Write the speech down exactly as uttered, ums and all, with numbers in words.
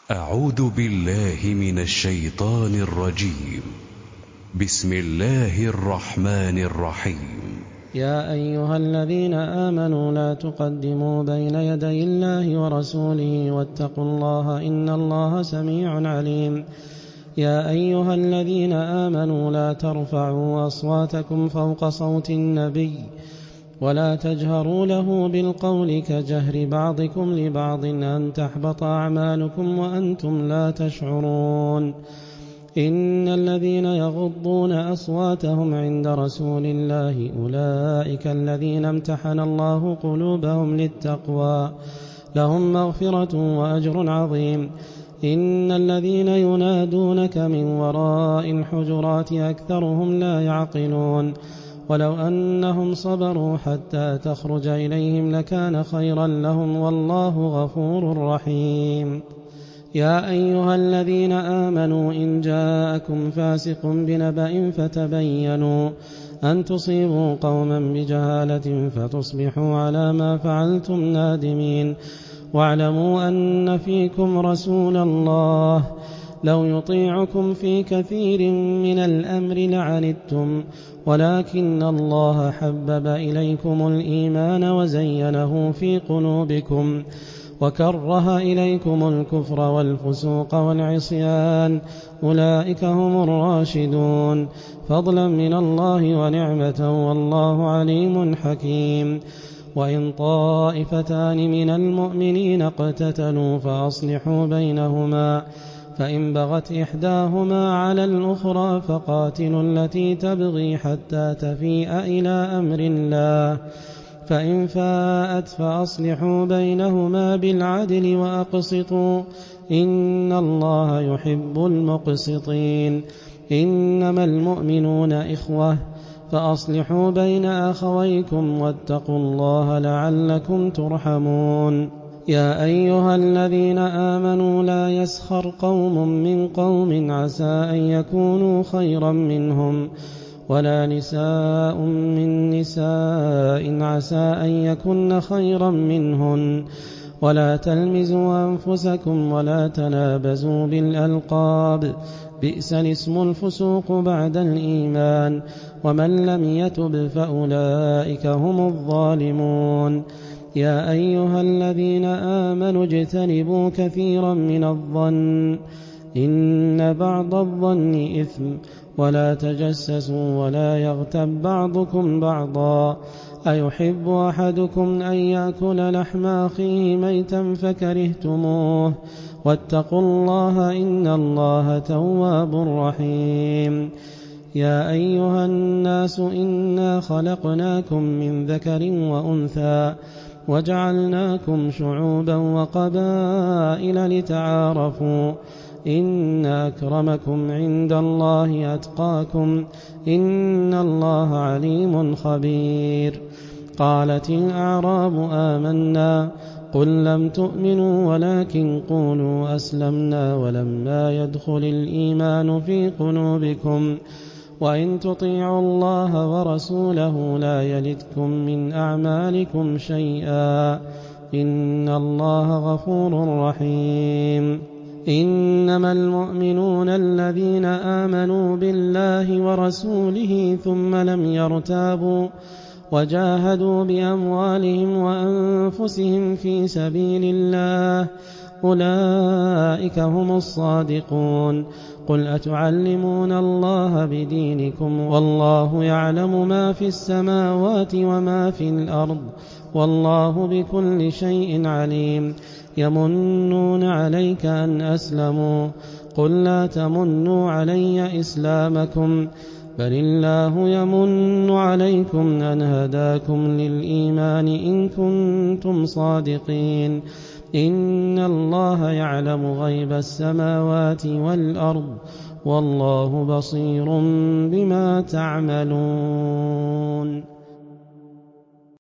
أعوذ بالله من الشيطان الرجيم. بسم الله الرحمن الرحيم. يا أيها الذين آمنوا لا تقدموا بين يدي الله ورسوله واتقوا الله إن الله سميع عليم. يا أيها الذين آمنوا لا ترفعوا أصواتكم فوق صوت النبي ولا تجهروا له بالقول كجهر بعضكم لبعض أن تحبط أعمالكم وأنتم لا تشعرون. إن الذين يغضون أصواتهم عند رسول الله أولئك الذين امتحن الله قلوبهم للتقوى لهم مغفرة وأجر عظيم. إن الذين ينادونك من وراء الحجرات أكثرهم لا يعقلون. ولو أنهم صبروا حتى تخرج إليهم لكان خيرا لهم والله غفور رحيم. يا أيها الذين آمنوا إن جاءكم فاسق بنبأ فتبينوا أن تصيبوا قوما بجهالة فتصبحوا على ما فعلتم نادمين. واعلموا أن فيكم رسول الله لو يطيعكم في كثير من الأمر لعنتم ولكن الله حبب إليكم الإيمان وزينه في قلوبكم وكره إليكم الكفر والفسوق والعصيان أولئك هم الراشدون فضلا من الله ونعمة والله عليم حكيم. وإن طائفتان من المؤمنين اقتتلوا فأصلحوا بينهما فإن بغت إحداهما على الأخرى فقاتلوا التي تبغي حتى تفيء إلى أمر الله فإن فاءت فأصلحوا بينهما بالعدل وأقسطوا إن الله يحب المقسطين. إنما المؤمنون إخوة فأصلحوا بين أخويكم واتقوا الله لعلكم ترحمون. يا أيها الذين آمنوا لا يسخر قوم من قوم عسى أن يكونوا خيرا منهم ولا نساء من نساء عسى أن يكن خيرا منهن ولا تلمزوا أنفسكم ولا تنابزوا بالألقاب بئس الاسم الفسوق بعد الإيمان ومن لم يتب فأولئك هم الظالمون. يا أيها الذين آمنوا اجتنبوا كثيرا من الظن إن بعض الظن إثم ولا تجسسوا ولا يغتب بعضكم بعضا أيحب أحدكم أن يأكل لحم أخيه ميتا فكرهتموه واتقوا الله إن الله تواب رحيم. يا أيها الناس إنا خلقناكم من ذكر وأنثى وجعلناكم شعوبا وقبائل لتعارفوا إن أكرمكم عند الله أتقاكم إن الله عليم خبير. قالت الأعراب آمنا قل لم تؤمنوا ولكن قولوا أسلمنا ولما يدخل الإيمان في قلوبكم وإن تطيعوا الله ورسوله لا يلدكم من أعمالكم شيئا إن الله غفور رحيم. إنما المؤمنون الذين آمنوا بالله ورسوله ثم لم يرتابوا وجاهدوا بأموالهم وأنفسهم في سبيل الله أولئك هم الصادقون. قل أتعلمون الله بدينكم والله يعلم ما في السماوات وما في الأرض والله بكل شيء عليم. يمنون عليك أن أسلموا قل لا تمنوا علي إسلامكم بل الله يمن عليكم أن هداكم للإيمان إن كنتم صادقين. إن الله يعلم غيب السماوات والأرض والله بصير بما تعملون.